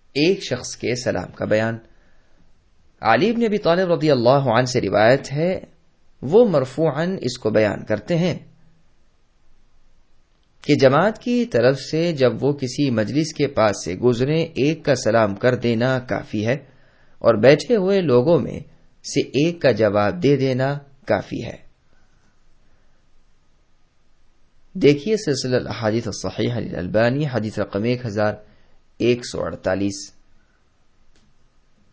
एक शख्स के सलाम का बयान। अली इब्न अबी तालिब रज़ियल्लाहु अन्हु से रिवायत है, वो मरफूअन इसको बयान करते हैं कि जमात की तरफ से जब वो किसी मजलिस के पास से गुजरे, एक का सलाम कर देना काफी है और बैठे हुए लोगों में से एक का जवाब दे देना काफी है। देखिए सिलसिला अहादीस सहीह अल-अलबानी, हदीस रकम 1148।